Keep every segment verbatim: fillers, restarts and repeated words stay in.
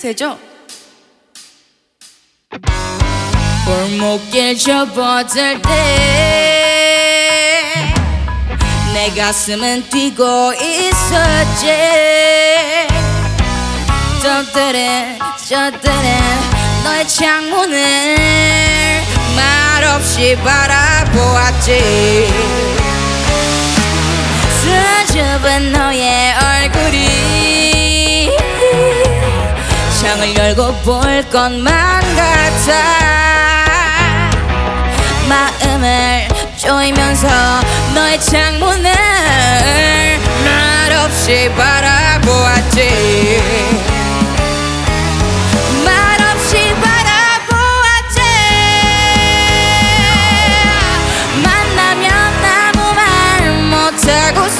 되죠? 골목길 접어들 때 내 가슴은 뛰고 있었지. 저들은 저들은 너의 창문을 말없이 바라보았지. 수줍은 너의 얼굴이 창을 열고 볼 것만 같아. 마음을 조이면서 너의 창문을 말없이 바라보았지. 말없이 바라보았지. 만나면 아무 말 못하고서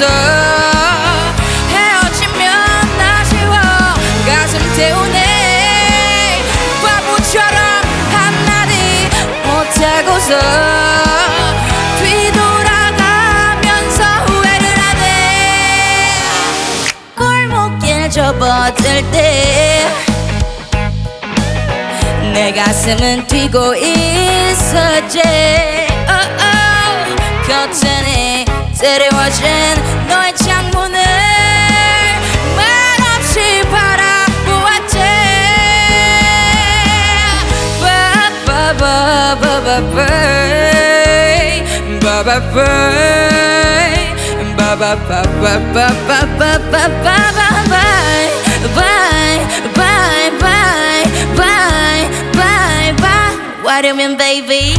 헤어지면 아쉬워 가슴 태우네. 바보처럼 한마디 못하고서 뒤돌아가면서 후회를 하네. 골목길 접어들 때 내 가슴은 뛰고 있었지. oh, oh. 커튼이 드리워진 너의 창문을 말없이 바라보았지. 바바바바바이 바바바이 바바바바바바바바바바이 바이 바이 바이 바이 바이 바이. What do you mean, baby?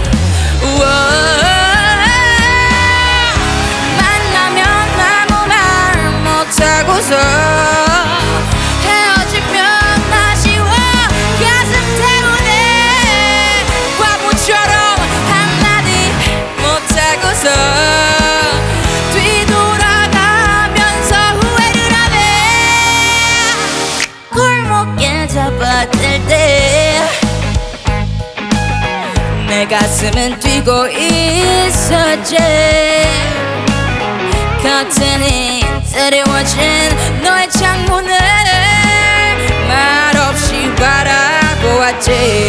만나면 아무 말 못하고서 헤어지면 아쉬워 가슴 태우네. 바보처럼 한마디 못하고서 뒤돌아가면서 후회를 하네. 골목길 접어들 때 내 가슴은 뛰고 있었지. 커튼이 드리워진 너의 창문을 말없이 바라보았지.